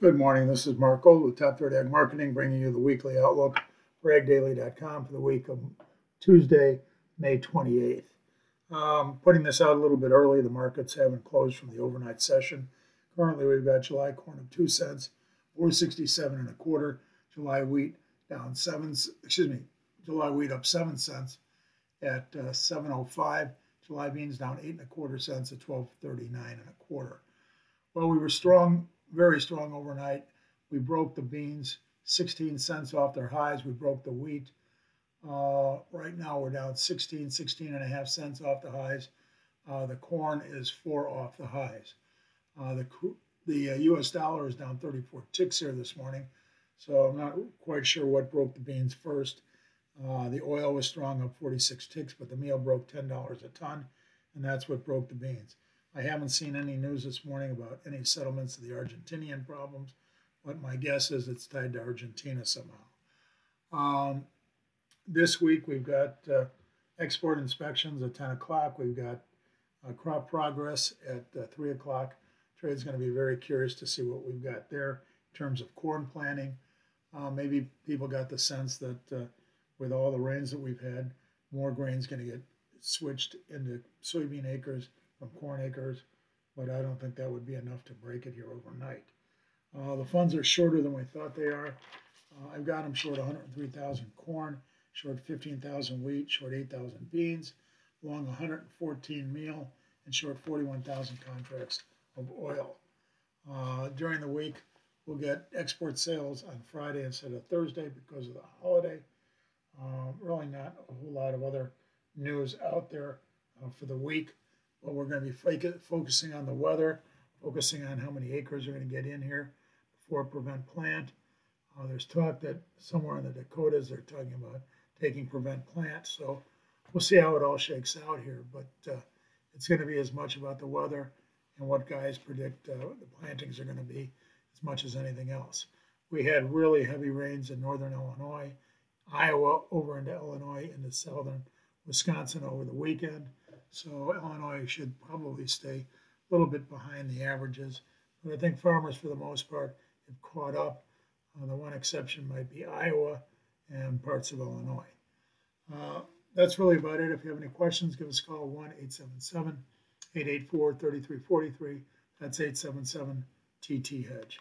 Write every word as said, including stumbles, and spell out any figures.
Good morning. This is Mark Gold with Top Third Ag Marketing, bringing you the weekly outlook for ag daily dot com for the week of Tuesday, May twenty-eighth. Um, putting this out a little bit early, the markets haven't closed from the overnight session. Currently, we've got July corn of two cents, four sixty-seven and a quarter. July wheat down seven. Excuse me, July wheat up seven cents at uh, seven oh five. July beans down eight and a quarter cents at twelve thirty-nine and a quarter. Well, we were strong. Very strong overnight. We broke the beans sixteen cents off their highs. We broke the wheat. Uh, right now we're down sixteen, sixteen and a half cents off the highs. Uh, the corn is four off the highs. Uh, the the uh, U S dollar is down thirty-four ticks here this morning, so I'm not quite sure what broke the beans first. Uh, the oil was strong, up forty-six ticks, but the meal broke ten dollars a ton, and that's what broke the beans. I haven't seen any news this morning about any settlements of the Argentinian problems, but my guess is it's tied to Argentina somehow. Um, this week we've got uh, export inspections at ten o'clock. We've got uh, crop progress at uh, three o'clock. Trade's going to be very curious to see what we've got there in terms of corn planting. Uh, maybe people got the sense that uh, with all the rains that we've had, more grain's going to get switched into soybean acres from corn acres, but I don't think that would be enough to break it here overnight. Uh, the funds are shorter than we thought they are. Uh, I've got them short one hundred three thousand corn, short fifteen thousand wheat, short eight thousand beans, long one hundred fourteen meal, and short forty-one thousand contracts of oil. Uh, during the week, we'll get export sales on Friday instead of Thursday because of the holiday. Uh, really not a whole lot of other news out there uh, for the week. But we're going to be focusing on the weather, focusing on how many acres are going to get in here before prevent plant. Uh, there's talk that somewhere in the Dakotas they're talking about taking prevent plant. So we'll see how it all shakes out here. But uh, it's going to be as much about the weather and what guys predict uh, the plantings are going to be as much as anything else. We had really heavy rains in northern Illinois, Iowa over into Illinois, into southern Wisconsin over the weekend. So Illinois should probably stay a little bit behind the averages. But I think farmers, for the most part, have caught up. Uh, the one exception might be Iowa and parts of Illinois. Uh, that's really about it. If you have any questions, give us a call, one eight seven seven, eight eight four, three three four three. That's eight seven seven T T Hedge.